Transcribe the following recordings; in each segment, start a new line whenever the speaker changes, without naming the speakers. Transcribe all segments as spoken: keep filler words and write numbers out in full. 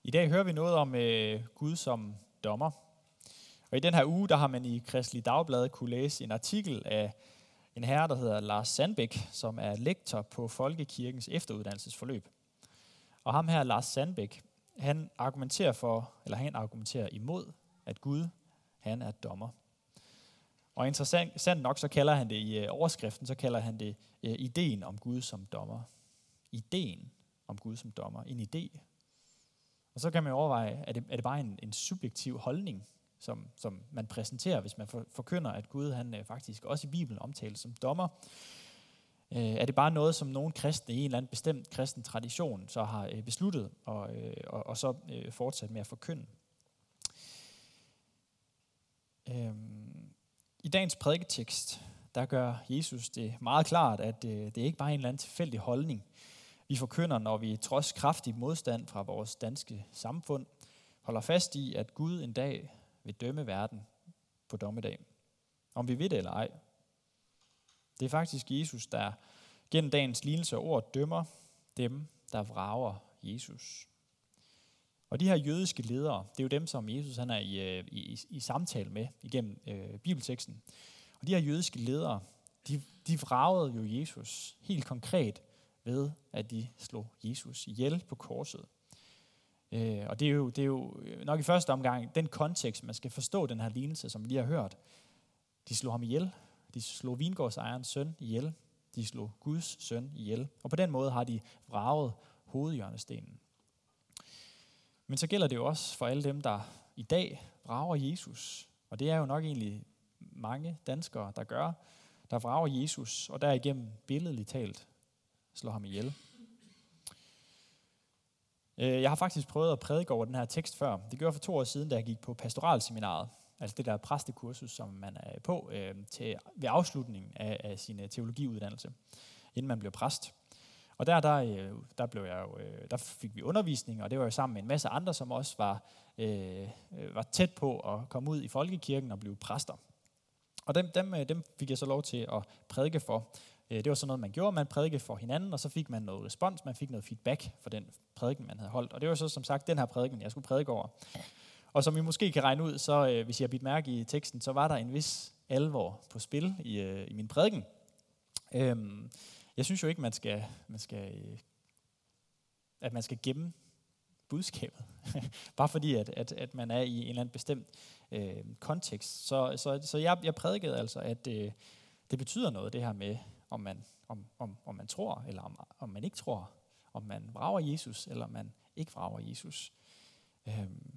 I dag hører vi noget om øh, Gud som dommer. Og i den her uge, der har man i Kristelig Dagblad kunne læse en artikel af en herre, der hedder Lars Sandbæk, som er lektor på Folkekirkens efteruddannelsesforløb. Og ham her, Lars Sandbæk, han argumenterer for, eller han argumenterer imod, at Gud, han er dommer. Og interessant nok, så kalder han det i overskriften, så kalder han det uh, ideen om Gud som dommer. Ideen om Gud som dommer. En idé. Og så kan man overveje, er det, er det bare en, en subjektiv holdning, som, som man præsenterer, hvis man for, forkynder, at Gud han uh, faktisk også i Bibelen omtales som dommer. Uh, er det bare noget, som nogle kristne i en eller anden bestemt kristen tradition så har uh, besluttet, og, uh, og, og så uh, fortsat med at forkynde? Uh, I dagens prædiketekst, der gør Jesus det meget klart, at uh, det ikke bare er en eller anden tilfældig holdning, vi forkynder, når vi trods kraftig modstand fra vores danske samfund holder fast i, at Gud en dag vil dømme verden på dommedag. Om vi ved det eller ej. Det er faktisk Jesus, der gennem dagens lignelse og ord dømmer dem, der vrager Jesus. Og de her jødiske ledere, det er jo dem, som Jesus han er i, i, i samtale med igennem øh, bibelteksten. Og de her jødiske ledere, de, de vragede jo Jesus helt konkret ved, at de slog Jesus ihjel på korset. Øh, og det er, jo, det er jo nok i første omgang den kontekst, man skal forstå den her lignelse, som vi lige har hørt. De slog ham ihjel. De slog vingårdsejerens søn ihjel. De slog Guds søn ihjel. Og på den måde har de vraget hovedhjørnestenen. Men så gælder det jo også for alle dem, der i dag vrager Jesus. Og det er jo nok egentlig mange danskere, der gør, der vrager Jesus, og derigennem billedligt talt slår ham ihjel. Jeg har faktisk prøvet at prædike over den her tekst før. Det gjorde jeg for to år siden, da jeg gik på pastoralseminaret. Altså det der præstekursus, som man er på øh, til, ved afslutningen af, af sin teologiuddannelse, inden man blev præst. Og der, der, der, blev jeg jo, der fik vi undervisning, og det var jo sammen med en masse andre, som også var, øh, var tæt på at komme ud i folkekirken og blive præster. Og dem, dem, dem fik jeg så lov til at prædike for. Det var sådan noget, man gjorde. Man prædikede for hinanden, og så fik man noget respons. Man fik noget feedback for den prædiken, man havde holdt. Og det var så som sagt den her prædiken, jeg skulle prædike over. Og som I måske kan regne ud, så øh, hvis jeg har bidt mærke i teksten, så var der en vis alvor på spil i, øh, i min prædiken. Øhm, jeg synes jo ikke, man skal, man skal, øh, at man skal gemme budskabet. Bare fordi, at, at, at man er i en eller anden bestemt øh, kontekst. Så, så, så jeg, jeg prædikede altså, at øh, det betyder noget, det her med, om man, om, om, om man tror, eller om, om man ikke tror. Om man vrager Jesus, eller om man ikke vrager Jesus. Øhm.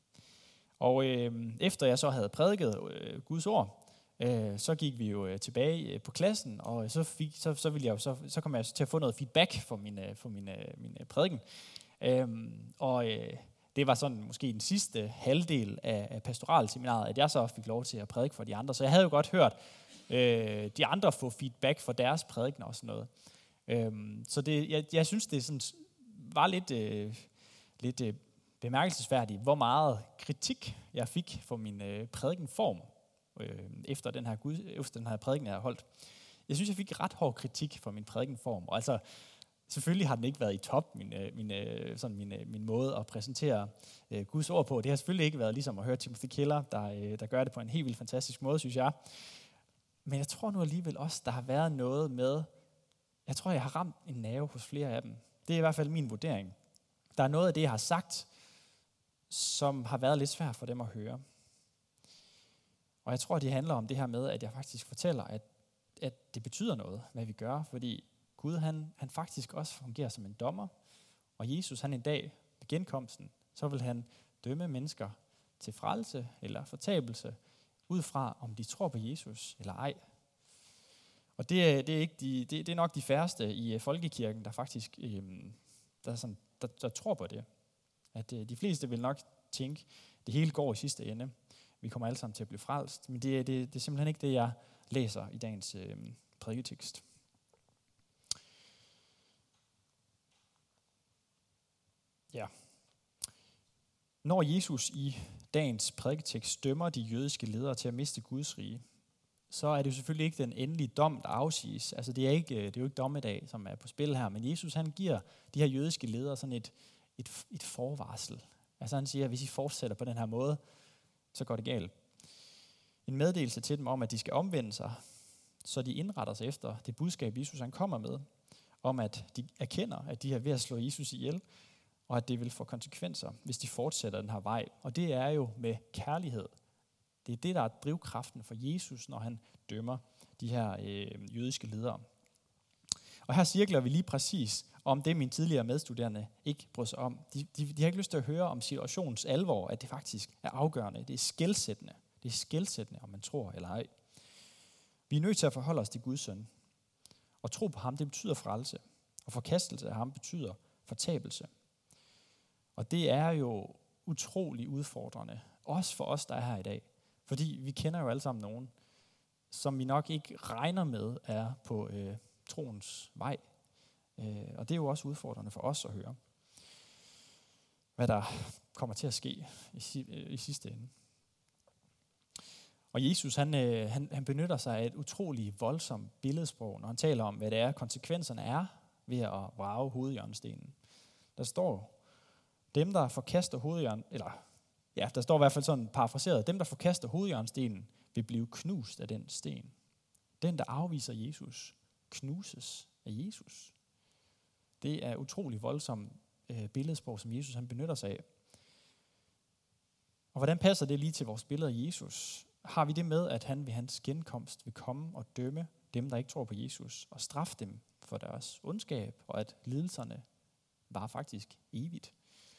Og øh, efter jeg så havde prædiket øh, Guds ord, øh, så gik vi jo øh, tilbage øh, på klassen, og så, fik, så, så, ville jeg jo, så, så kom jeg til at få noget feedback for min, øh, for min, øh, min øh, prædiken. Øhm, og øh, det var sådan måske den sidste halvdel af, af pastoralseminaret, at jeg så fik lov til at prædike for de andre. Så jeg havde jo godt hørt øh, de andre få feedback for deres prædikener og sådan noget. Øhm, så det, jeg, jeg synes, det sådan, var lidt, øh, lidt øh, bemærkelsesværdigt, hvor meget kritik jeg fik for min øh, prædikenform, øh, efter, den her Gud, efter den her prædiken, jeg har holdt. Jeg synes, jeg fik ret hård kritik for min prædikenform. Og altså, selvfølgelig har den ikke været i top, min, min, sådan min, min måde at præsentere øh, Guds ord på. Det har selvfølgelig ikke været ligesom at høre Timothy Keller, der, øh, der gør det på en helt vildt fantastisk måde, synes jeg. Men jeg tror nu alligevel også, der har været noget med, jeg tror, jeg har ramt en nerve hos flere af dem. Det er i hvert fald min vurdering. Der er noget af det, jeg har sagt, som har været lidt svært for dem at høre. Og jeg tror, det handler om det her med, at jeg faktisk fortæller, at, at det betyder noget, hvad vi gør, fordi Gud, han, han faktisk også fungerer som en dommer, og Jesus, han en dag ved genkomsten, så vil han dømme mennesker til frelse eller fortabelse, ud fra om de tror på Jesus eller ej. Og det, det, er, ikke de, det, det er nok de færreste i folkekirken, der faktisk øhm, der, sådan, der, der tror på det. At øh, de fleste vil nok tænke, det hele går i sidste ende. Vi kommer alle sammen til at blive frelst. Men det, det, det er simpelthen ikke det, jeg læser i dagens øh, prædiketekst. Ja. Når Jesus i dagens prædiketekst dømmer de jødiske ledere til at miste Guds rige, så er det jo selvfølgelig ikke den endelige dom, der afsiges. Altså det er, ikke, det er jo ikke dommedag, som er på spil her, men Jesus han giver de her jødiske ledere sådan et, et, et forvarsel. Altså han siger, at hvis I fortsætter på den her måde, så går det galt. En meddelelse til dem om, at de skal omvende sig, så de indretter sig efter det budskab, Jesus han kommer med, om at de erkender, at de er ved at slå Jesus ihjel, og at det vil få konsekvenser, hvis de fortsætter den her vej. Og det er jo med kærlighed. Det er det, der er drivkraften for Jesus, når han dømmer de her øh, jødiske ledere. Og her cirkler vi lige præcis om det, mine tidligere medstuderende ikke brød sig om. De, de, de har ikke lyst til at høre om situationens alvor, at det faktisk er afgørende. Det er skelsættende. Det er skelsættende, om man tror eller ej. Vi er nødt til at forholde os til Guds søn. Og tro på ham, det betyder frelse. Og forkastelse af ham betyder fortabelse. Og det er jo utrolig udfordrende. Også for os, der er her i dag. Fordi vi kender jo alle sammen nogen, som vi nok ikke regner med er på øh, troens vej. Øh, og det er jo også udfordrende for os at høre, hvad der kommer til at ske i, i sidste ende. Og Jesus, han, øh, han, han benytter sig af et utroligt voldsomt billedsprog, når han taler om, hvad det er, konsekvenserne er ved at vrage hovedhjørnestenen. Der står, dem der forkaster hovedhjørn, eller ja, der står i hvert fald sådan parafraseret, dem der forkaster hovedhjørnestenen vil blive knust af den sten. Den der afviser Jesus, knuses af Jesus. Det er utrolig voldsomt øh, billedsprog, som Jesus han benytter sig af. Og hvordan passer det lige til vores billede af Jesus? Har vi det med, at han ved hans genkomst vil komme og dømme dem, der ikke tror på Jesus, og straffe dem for deres ondskab, og at lidelserne var faktisk evigt?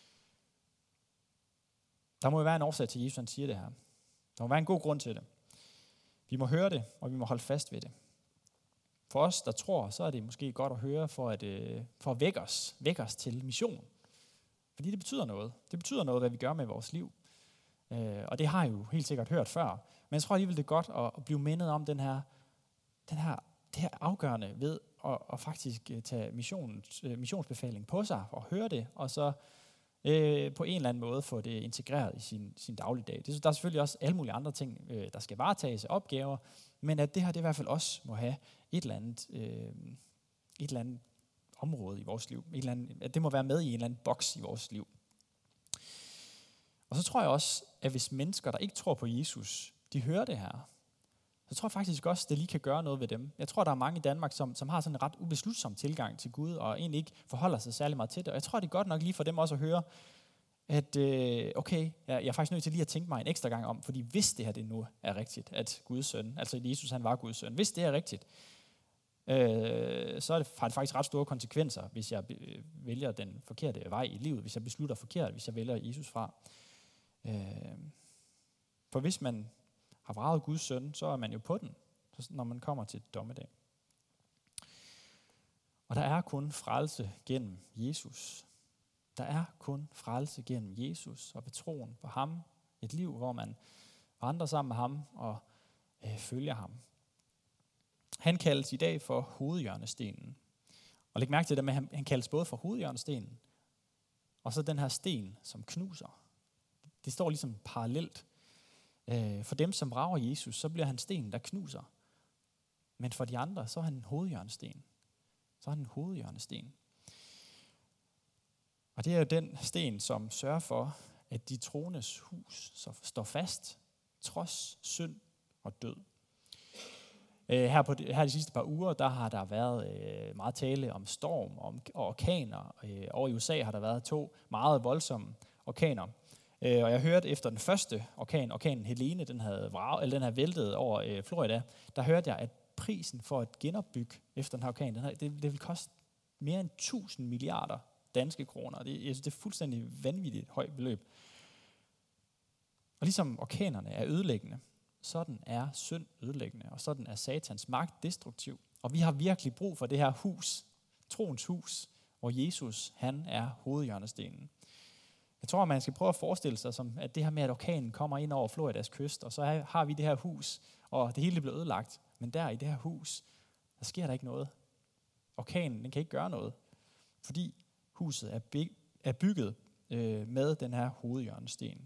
Der må jo være en årsag til, at Jesus han siger det her. Der må være en god grund til det. Vi må høre det, og vi må holde fast ved det. For os, der tror, så er det måske godt at høre for at, øh, for at vække os, vække os til mission. Fordi det betyder noget. Det betyder noget, hvad vi gør med vores liv. Øh, og det har jeg jo helt sikkert hørt før. Men jeg tror alligevel, det er godt at, at blive mindet om den her, den her, det her afgørende ved at, at faktisk tage missions, missionsbefaling på sig og høre det, og så øh, på en eller anden måde få det integreret i sin, sin dagligdag. Det, der er selvfølgelig også alle mulige andre ting, øh, der skal varetages af opgaver, men at det her det i hvert fald også må have et eller andet, øh, et eller andet område i vores liv. Et eller andet, at det må være med i en eller anden boks i vores liv. Og så tror jeg også, at hvis mennesker, der ikke tror på Jesus, de hører det her, så tror jeg faktisk også, at det lige kan gøre noget ved dem. Jeg tror, der er mange i Danmark, som, som har sådan en ret ubeslutsom tilgang til Gud, og egentlig ikke forholder sig særlig meget til det. Og jeg tror, det er godt nok lige for dem også at høre, at øh, okay, jeg er faktisk nødt til lige at tænke mig en ekstra gang om, fordi hvis det her det nu er rigtigt, at Guds søn, altså Jesus han var Guds søn, hvis det er rigtigt, øh, så er det faktisk ret store konsekvenser, hvis jeg øh, vælger den forkerte vej i livet, hvis jeg beslutter forkert, hvis jeg vælger Jesus fra. Øh, for hvis man har vraget Guds søn, så er man jo på den, når man kommer til dommedag. Og der er kun frelse gennem Jesus. Der er kun frelse gennem Jesus og ved troen på ham. Et liv, hvor man vandrer sammen med ham og øh, følger ham. Han kaldes i dag for hovedhjørnestenen. Og læg mærke til det med, at han kaldes både for hovedhjørnestenen, og så den her sten, som knuser. Det står ligesom parallelt. For dem, som vrager Jesus, så bliver han sten, der knuser. Men for de andre, så er han en hovedhjørnesten. Så er han en hovedhjørnesten. Og det er jo den sten, som sørger for, at de troendes hus så står fast, trods synd og død. Her, på de, her de sidste par uger, der har der været meget tale om storm og orkaner. Over i U S A har der været to meget voldsomme orkaner. Og jeg hørte efter den første orkan, orkanen Helene, den havde, vrag, eller den havde væltet over øh, Florida, der hørte jeg, at prisen for at genopbygge efter den her orkan, den her, det, det vil koste mere end tusind milliarder danske kroner. Det, jeg synes, det er fuldstændig vanvittigt højt beløb. Og ligesom orkanerne er ødelæggende, sådan er synd ødelæggende, og sådan er satans magt destruktiv. Og vi har virkelig brug for det her hus, troens hus, hvor Jesus, han er hovedhjørnestenen. Jeg tror, man skal prøve at forestille sig, som at det her med, at orkanen kommer ind over Floridas kyst, og så har vi det her hus, og det hele bliver ødelagt. Men der i det her hus, der sker der ikke noget. Orkanen, den kan ikke gøre noget, fordi huset er, byg- er bygget øh, med den her hovedhjørnesten.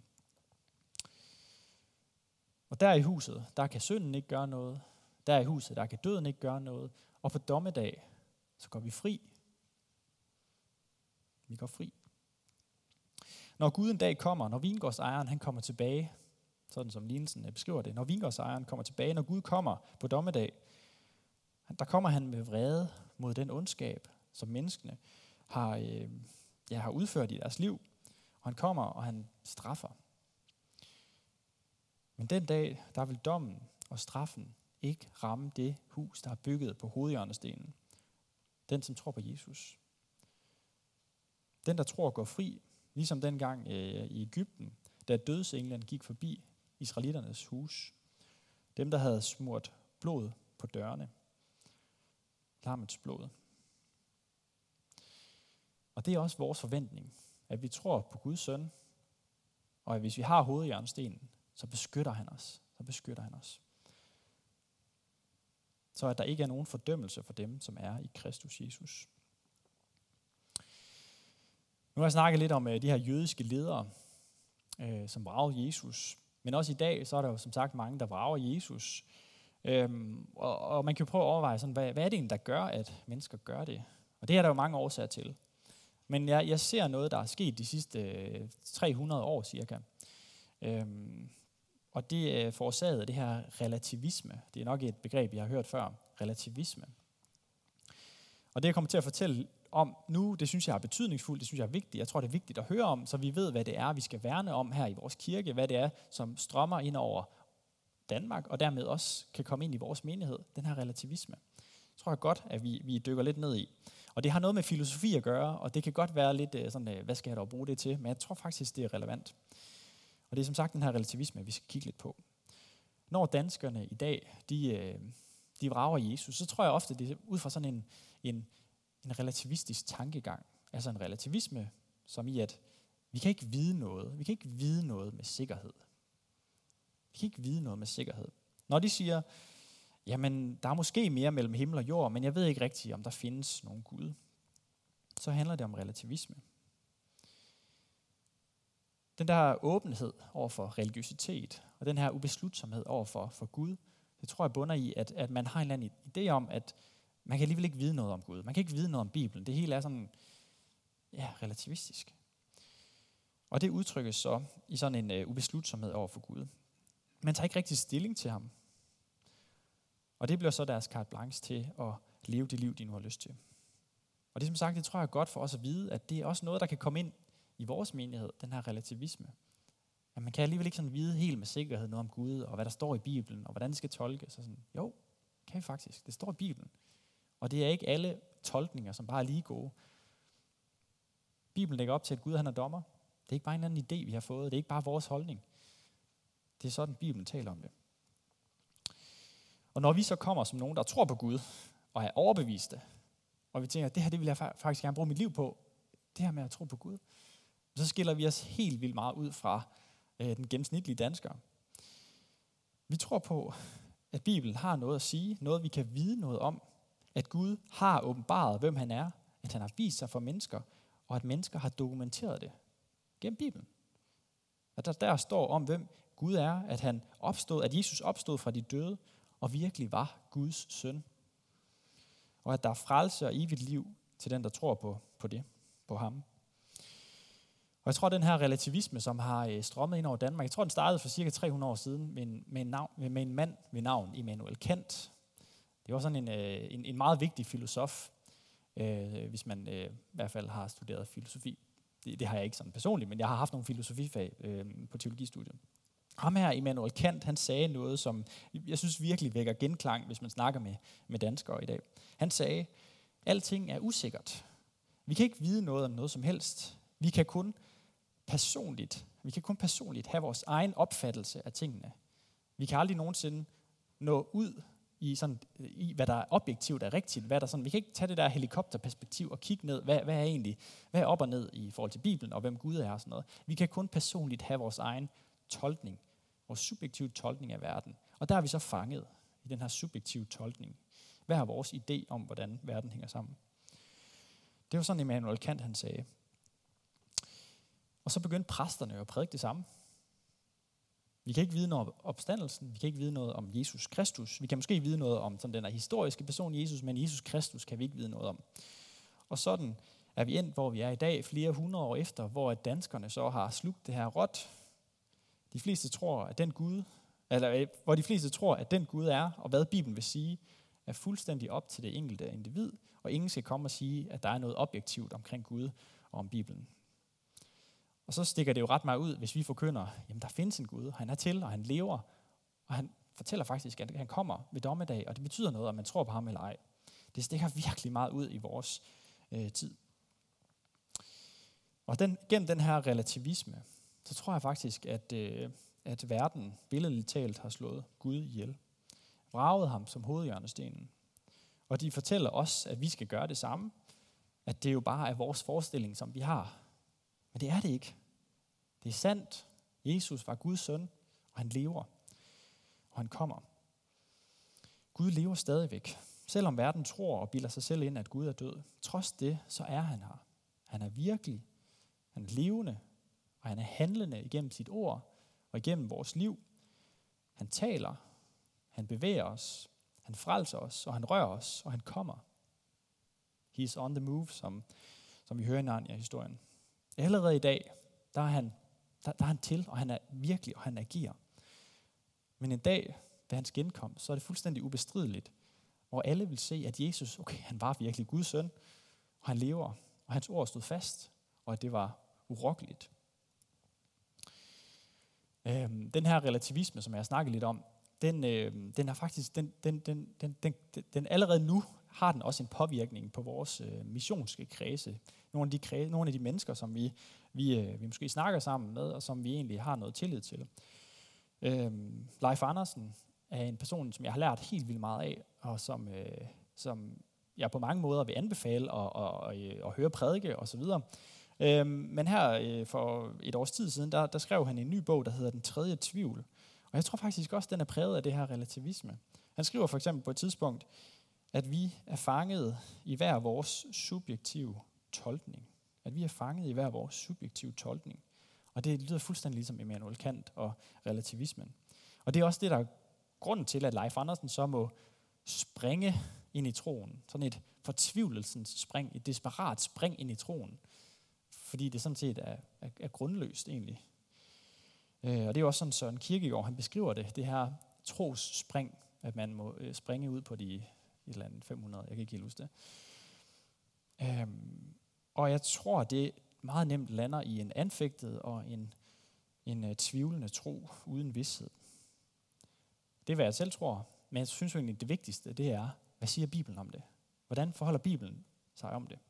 Og der i huset, der kan synden ikke gøre noget. Der i huset, der kan døden ikke gøre noget. Og på dommedag, så går vi fri. Vi går fri. Når Gud en dag kommer, når vingårdsejeren han kommer tilbage, sådan som lignelsen beskriver det, når vingårdsejeren kommer tilbage, når Gud kommer på dommedag, der kommer han med vrede mod den ondskab, som menneskene har, øh, ja, har udført i deres liv. Og han kommer, og han straffer. Men den dag, der vil dommen og straffen ikke ramme det hus, der er bygget på hovedhjørnestenen. Den, som tror på Jesus. Den, der tror, går fri, ligesom dengang øh, i Egypten, da dødsenglen gik forbi israeliternes hus. Dem, der havde smurt blod på dørene. Lammets blod. Og det er også vores forventning, at vi tror på Guds søn, og at hvis vi har hovedhjørnestenen, så beskytter han os. Så beskytter han os. Så at der ikke er nogen fordømmelse for dem, som er i Kristus Jesus. Nu har jeg snakket lidt om uh, de her jødiske ledere, uh, som vragede Jesus. Men også i dag, så er der jo som sagt mange, der vrager Jesus. Um, og, og man kan jo prøve at overveje, sådan, hvad, hvad er det egentlig, der gør, at mennesker gør det? Og det er der jo mange årsager til. Men jeg, jeg ser noget, der er sket de sidste uh, tre hundrede år cirka. Um, og det er forårsaget af det her relativisme. Det er nok et begreb, jeg har hørt før. Relativisme. Og det, jeg kommer til at fortælle om nu, det synes jeg er betydningsfuldt, det synes jeg er vigtigt. Jeg tror, det er vigtigt at høre om, så vi ved, hvad det er, vi skal værne om her i vores kirke. Hvad det er, som strømmer ind over Danmark, og dermed også kan komme ind i vores menighed. Den her relativisme. Det tror jeg godt, at vi, vi dykker lidt ned i. Og det har noget med filosofi at gøre, og det kan godt være lidt sådan, hvad skal jeg dog bruge det til? Men jeg tror faktisk, det er relevant. Og det er som sagt den her relativisme, vi skal kigge lidt på. Når danskerne i dag, de, de vrager Jesus, så tror jeg ofte, det er ud fra sådan en, en, en relativistisk tankegang. Altså en relativisme, som i at vi kan ikke vide noget. Vi kan ikke vide noget med sikkerhed. Vi kan ikke vide noget med sikkerhed. Når de siger, jamen der er måske mere mellem himmel og jord, men jeg ved ikke rigtigt, om der findes nogen Gud, så handler det om relativisme. Den der åbenhed over for religiøsitet, og den her ubeslutsomhed over for, for Gud, det tror jeg bunder i, at, at man har en eller anden idé om, at man kan alligevel ikke vide noget om Gud. Man kan ikke vide noget om Bibelen. Det hele er sådan, ja, relativistisk. Og det udtrykkes så i sådan en uh, ubeslutsomhed over for Gud. Man tager ikke rigtig stilling til ham. Og det bliver så deres carte blanche til at leve det liv, de nu har lyst til. Og det som sagt, det tror jeg er godt for os at vide, at det er også noget, der kan komme ind i vores menighed, den her relativisme. At man kan alligevel ikke sådan vide helt med sikkerhed noget om Gud, og hvad der står i Bibelen, og hvordan det skal tolkes. Så sådan, jo, kan vi faktisk. Det står i Bibelen. Og det er ikke alle tolkninger, som bare er lige gode. Bibelen lægger op til, at Gud han er dommer. Det er ikke bare en anden idé, vi har fået. Det er ikke bare vores holdning. Det er sådan, Bibelen taler om det. Og når vi så kommer som nogen, der tror på Gud, og er overbeviste, og vi tænker, at det her det vil jeg faktisk gerne bruge mit liv på, det her med at tro på Gud, så skiller vi os helt vildt meget ud fra øh, den gennemsnitlige dansker. Vi tror på, at Bibelen har noget at sige, noget vi kan vide noget om, at Gud har åbenbaret, hvem han er, at han har vist sig for mennesker, og at mennesker har dokumenteret det gennem Bibelen. At der der står om, hvem Gud er, at han opstod, at Jesus opstod fra de døde, og virkelig var Guds søn. Og at der er frelse og evigt liv til den, der tror på, på det, på ham. Og jeg tror, at den her relativisme, som har strømmet ind over Danmark, jeg tror, den startede for cirka tre hundrede år siden med en, med en, navn, med en mand ved navn Immanuel Kant. Det var sådan en, en, en meget vigtig filosof, øh, hvis man øh, i hvert fald har studeret filosofi. Det, det har jeg ikke sådan personligt, men jeg har haft nogle filosofifag øh, på teologistudiet. Ham her, Immanuel Kant, han sagde noget, som jeg synes virkelig vækker genklang, hvis man snakker med, med danskere i dag. Han sagde, alting er usikkert. Vi kan ikke vide noget om noget som helst. Vi kan kun personligt, vi kan kun personligt have vores egen opfattelse af tingene. Vi kan aldrig nogensinde nå ud i, sådan, i hvad der er objektivt er rigtigt. Hvad der sådan, vi kan ikke tage det der helikopterperspektiv og kigge ned, hvad, hvad er egentlig, hvad er op og ned i forhold til Bibelen, og hvem Gud er og sådan noget. Vi kan kun personligt have vores egen tolkning, vores subjektive tolkning af verden. Og der er vi så fanget i den her subjektive tolkning. Hvad er vores idé om, hvordan verden hænger sammen? Det var sådan, Immanuel Kant han sagde. Og så begyndte præsterne at prædike det samme. Vi kan ikke vide noget om opstandelsen, vi kan ikke vide noget om Jesus Kristus. Vi kan måske vide noget om sådan den her historiske person Jesus, men Jesus Kristus kan vi ikke vide noget om. Og sådan er vi endt, hvor vi er i dag, flere hundrede år efter, hvor danskerne så har slugt det her råt. De fleste tror, at den Gud, eller hvor de fleste tror, at den Gud er, og hvad Bibelen vil sige, er fuldstændig op til det enkelte individ, og ingen skal komme og sige, at der er noget objektivt omkring Gud og om Bibelen. Og så stikker det jo ret meget ud, hvis vi forkynder, jamen der findes en Gud, han er til, og han lever, og han fortæller faktisk, at han kommer ved dommedag, og det betyder noget, om man tror på ham eller ej. Det stikker virkelig meget ud i vores øh, tid. Og den, gennem den her relativisme, så tror jeg faktisk, at, øh, at verden billedligt talt har slået Gud ihjel. Vraget ham som hovedhjørnestenen. Og de fortæller os, at vi skal gøre det samme. At det jo bare er vores forestilling, som vi har. Men det er det ikke. Det er sandt. Jesus var Guds søn, og han lever. Og han kommer. Gud lever stadigvæk. Selvom verden tror og bilder sig selv ind, at Gud er død. Trods det, så er han her. Han er virkelig. Han er levende. Og han er handlende igennem sit ord og igennem vores liv. Han taler. Han bevæger os. Han frelser os, og han rører os, og han kommer. He is on the move, som, som vi hører i Narnia-historien. Allerede i dag, der er, han, der, der er han til, og han er virkelig, og han agerer. Men en dag, ved hans genkomst, så er det fuldstændig ubestrideligt, hvor alle vil se, at Jesus, okay, han var virkelig Guds søn, og han lever, og hans ord stod fast, og at det var urokkeligt. Øhm, den her relativisme, som jeg har snakket lidt om, Den, øh, den er faktisk, den, den, den, den, den, den allerede nu har den også en påvirkning på vores øh, missionske kredse. Nogle af de, kredse, nogle af de mennesker, som vi, vi, øh, vi måske snakker sammen med, og som vi egentlig har noget tillid til. Øh, Leif Andersen er en person, som jeg har lært helt vildt meget af, og som, øh, som jeg på mange måder vil anbefale at, at, at, at høre prædike osv. Øh, men her øh, for et års tid siden, der, der skrev han en ny bog, der hedder Den tredje tvivl. Og jeg tror faktisk også, at den er præget af det her relativisme. Han skriver for eksempel på et tidspunkt, at vi er fanget i hver vores subjektive tolkning. At vi er fanget i hver vores subjektive tolkning. Og det lyder fuldstændig ligesom Immanuel Kant og relativismen. Og det er også det, der er grunden til, at Leif Andersen så må springe ind i troen. Sådan et fortvivlelsens spring, et desperat spring ind i troen. Fordi det sådan set er, er, er grundløst egentlig. Og det er jo også sådan, Søren Kierkegaard, han beskriver det, det her trosspring, at man må springe ud på de et eller andet fem hundrede, jeg kan ikke helt huske det. Øhm, og jeg tror, det meget nemt lander i en anfægtet og en, en uh, tvivlende tro uden vished. Det er, hvad jeg selv tror, men jeg synes jo egentlig, det vigtigste, det er, hvad siger Bibelen om det? Hvordan forholder Bibelen sig om det?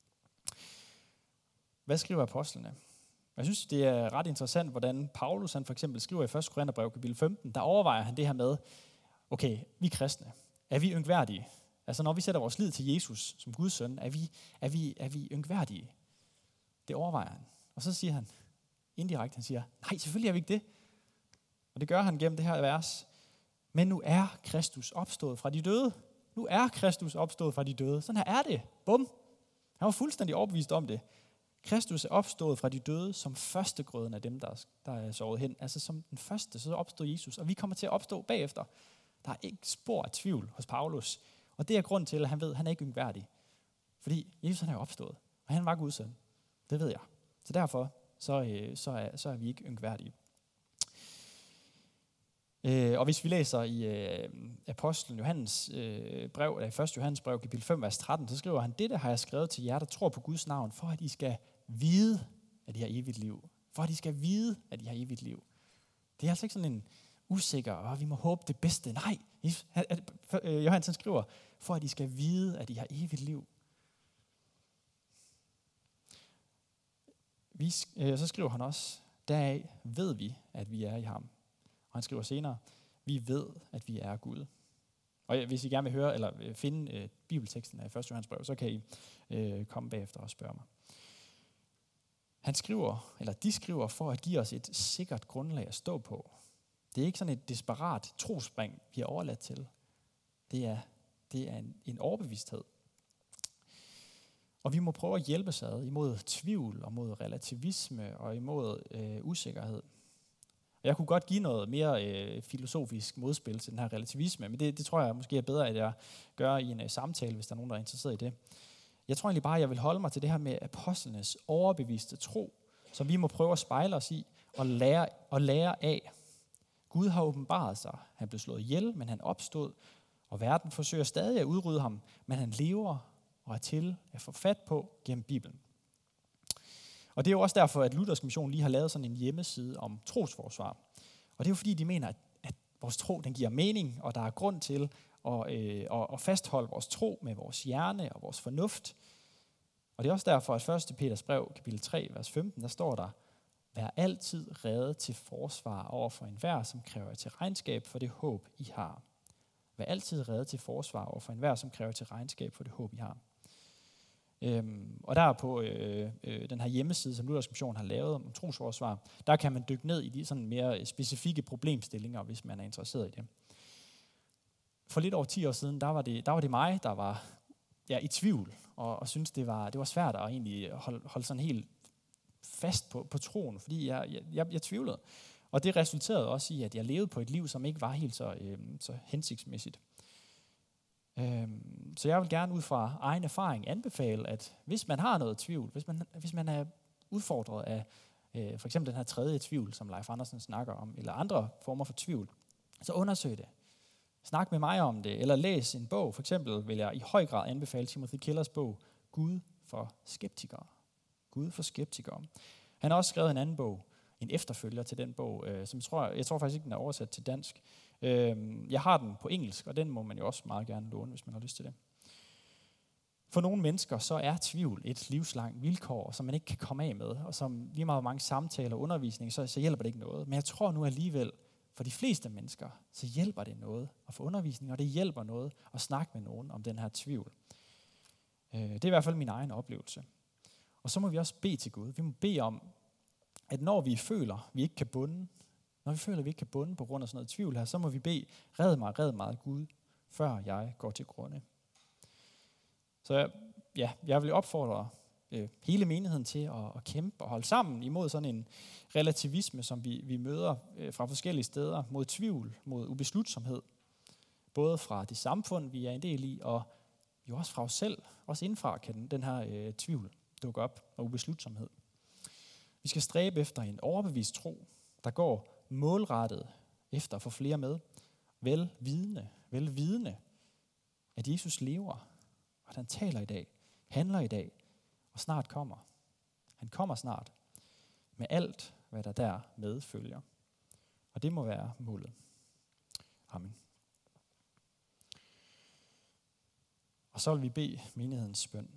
Hvad skriver apostlene? Jeg synes, det er ret interessant, hvordan Paulus han for eksempel skriver i første Korintherbrev kapitel femten, der overvejer han det her med, okay, vi kristne, er vi yngværdige? Altså når vi sætter vores lid til Jesus som Guds søn, er vi, er vi, er vi yngværdige? Det overvejer han. Og så siger han, indirekte, han siger, nej, selvfølgelig er vi ikke det. Og det gør han gennem det her vers. Men nu er Kristus opstået fra de døde. Nu er Kristus opstået fra de døde. Sådan her er det. Bum. Han var fuldstændig overbevist om det. Kristus er opstået fra de døde som førstegrøden af dem, der er, der er sovet hen. Altså som den første, så opstod Jesus, og vi kommer til at opstå bagefter. Der er ikke spor af tvivl hos Paulus. Og det er grund til, at han ved, at han er ikke yngværdig. Fordi Jesus han er opstået, og han var Guds søn. Det ved jeg. Så derfor så, øh, så, er, så er vi ikke yngværdige. Øh, og hvis vi læser i øh, apostlen Johannes øh, brev, eller i første Johannes brev, kapitel fem, vers tretten, så skriver han, dette har jeg skrevet til jer, der tror på Guds navn, for at I skal vide, at I har evigt liv. For at I skal vide, at I har evigt liv. Det er altså ikke sådan en usikker, og vi må håbe det bedste. Nej, Johannes skriver, for at I skal vide, at I har evigt liv. Vi, øh, så skriver han også, deraf ved vi, at vi er i ham. Og han skriver senere, vi ved, at vi er Gud. Og hvis I gerne vil høre, eller finde øh, bibelteksten af første Johannes brev, så kan I øh, komme bagefter og spørge mig. Han skriver, eller de skriver, for at give os et sikkert grundlag at stå på. Det er ikke sådan et desperat trospring, vi er overladt til. Det er, det er en, en overbevidsthed. Og vi må prøve at hjælpe sig ad imod tvivl, og mod relativisme, og imod øh, usikkerhed. Jeg kunne godt give noget mere øh, filosofisk modspil til den her relativisme, men det, det tror jeg måske er bedre, at jeg gør i en øh, samtale, hvis der er nogen, der er interesseret i det. Jeg tror egentlig bare, at jeg vil holde mig til det her med apostlenes overbeviste tro, som vi må prøve at spejle os i og lære, og lære af. Gud har åbenbaret sig. Han blev slået ihjel, men han opstod, og verden forsøger stadig at udrydde ham, men han lever og er til at få fat på gennem Bibelen. Og det er jo også derfor, at Luthersk Mission lige har lavet sådan en hjemmeside om trosforsvar. Og det er jo fordi, de mener, at, at vores tro den giver mening, og der er grund til at, øh, at, at fastholde vores tro med vores hjerne og vores fornuft. Og det er også derfor, at første Peters brev, kapitel tre, vers femten, der står der, vær altid rede til forsvar over for enhver, som kræver til regnskab for det håb, I har. Vær altid rede til forsvar over for enhver, som kræver til regnskab for det håb, I har. Øhm, og der på øh, øh, den her hjemmeside, som Luthersk Mission har lavet om trosforsvar, der kan man dykke ned i de sådan mere specifikke problemstillinger, hvis man er interesseret i det. For lidt over ti år siden, der var det, der var det mig, der var ja, i tvivl, og, og syntes, det var, det var svært at egentlig holde, holde sådan helt fast på, på troen, fordi jeg, jeg, jeg, jeg tvivlede. Og det resulterede også i, at jeg levede på et liv, som ikke var helt så, øh, så hensigtsmæssigt. Øhm, så jeg vil gerne ud fra egen erfaring anbefale, at hvis man har noget tvivl, hvis man, hvis man er udfordret af øh, for eksempel den her tredje tvivl, som Leif Andersen snakker om, eller andre former for tvivl, så undersøg det. Snak med mig om det, eller læs en bog. For eksempel vil jeg i høj grad anbefale Timothy Kellers bog, Gud for skeptikere. Gud for skeptikere. Han har også skrevet en anden bog, en efterfølger til den bog, øh, som jeg tror, jeg tror faktisk ikke, den er oversat til dansk. Øh, jeg har den på engelsk, og den må man jo også meget gerne låne, hvis man har lyst til det. For nogle mennesker, så er tvivl et livslangt vilkår, som man ikke kan komme af med, og som lige meget mange samtaler og undervisning, så, så hjælper det ikke noget. Men jeg tror nu alligevel, for de fleste mennesker, så hjælper det noget at få undervisning, og det hjælper noget at snakke med nogen om den her tvivl. Øh, det er i hvert fald min egen oplevelse. Og så må vi også bede til Gud. Vi må bede om, at når vi føler, at vi ikke kan bunde, når vi føler, at vi ikke kan bunde på grund af sådan noget tvivl her, så må vi bede, red mig, red mig Gud, før jeg går til grunde. Så ja, jeg vil opfordre øh, hele menigheden til at, at kæmpe og holde sammen imod sådan en relativisme, som vi, vi møder øh, fra forskellige steder, mod tvivl, mod ubeslutsomhed, både fra det samfund, vi er en del i, og jo også fra os selv. Også indfra kan den, den her øh, tvivl dukke op, og ubeslutsomhed. Vi skal stræbe efter en overbevist tro, der går målrettet efter at få flere med, vel vidende, vel vidende, at Jesus lever, og at han taler i dag, handler i dag, og snart kommer. Han kommer snart, med alt, hvad der der medfølger. Og det må være målet. Amen. Og så vil vi bede menighedens bøn.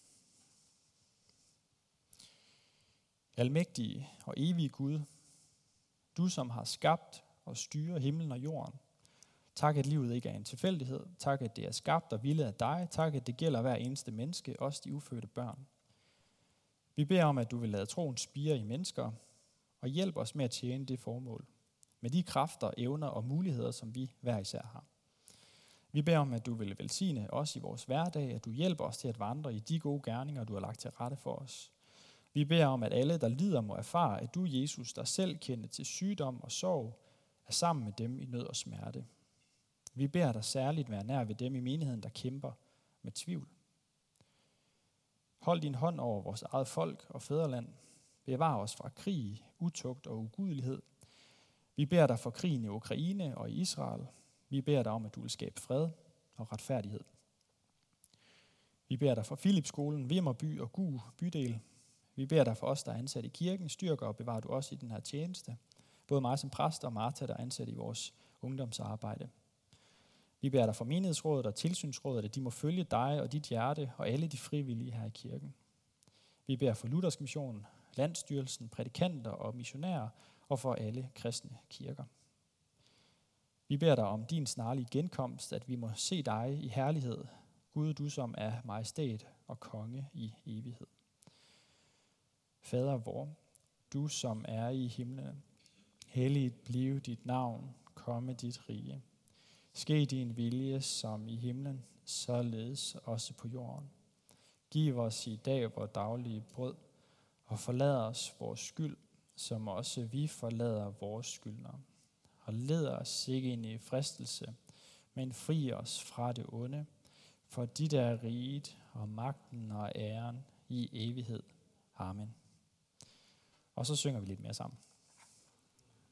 Almægtige og evige Gud, du som har skabt og styrer himlen og jorden. Tak, at livet ikke er en tilfældighed. Tak, at det er skabt og villet af dig. Tak, at det gælder hver eneste menneske, også de ufødte børn. Vi beder om, at du vil lade troen spire i mennesker, og hjælp os med at tjene det formål, med de kræfter, evner og muligheder, som vi hver især har. Vi beder om, at du vil velsigne os i vores hverdag, at du hjælper os til at vandre i de gode gerninger, du har lagt til rette for os. Vi beder om, at alle, der lider, må erfare, at du, Jesus, der selv kendte til sygdom og sorg, er sammen med dem i nød og smerte. Vi beder dig særligt være nær ved dem i menigheden, der kæmper med tvivl. Hold din hånd over vores eget folk og fædreland. Bevar os fra krig, utugt og ugudelighed. Vi beder dig for krigen i Ukraine og i Israel. Vi beder dig om, at du vil skabe fred og retfærdighed. Vi beder dig for Philipskolen, Vimmerby og Gu bydel. Vi beder dig for os, der er ansat i kirken, styrker og bevarer du også i den her tjeneste. Både mig som præst og Martha, der er ansat i vores ungdomsarbejde. Vi beder dig for menighedsrådet og tilsynsrådet, at de må følge dig og dit hjerte og alle de frivillige her i kirken. Vi beder for Luthersk Mission, Landsstyrelsen, prædikanter og missionærer og for alle kristne kirker. Vi beder dig om din snarlige genkomst, at vi må se dig i herlighed, Gud, du som er majestæt og konge i evighed. Fader vor, du som er i himlen, helliget blive dit navn, komme dit rige. Ske din vilje som i himlen, således også på jorden. Giv os i dag vores daglige brød, og forlad os vores skyld, som også vi forlader vores skyldnere. Og led os ikke ind i fristelse, men fri os fra det onde, For dit er riget og magten og æren i evighed. Amen. Og så synger vi lidt mere sammen.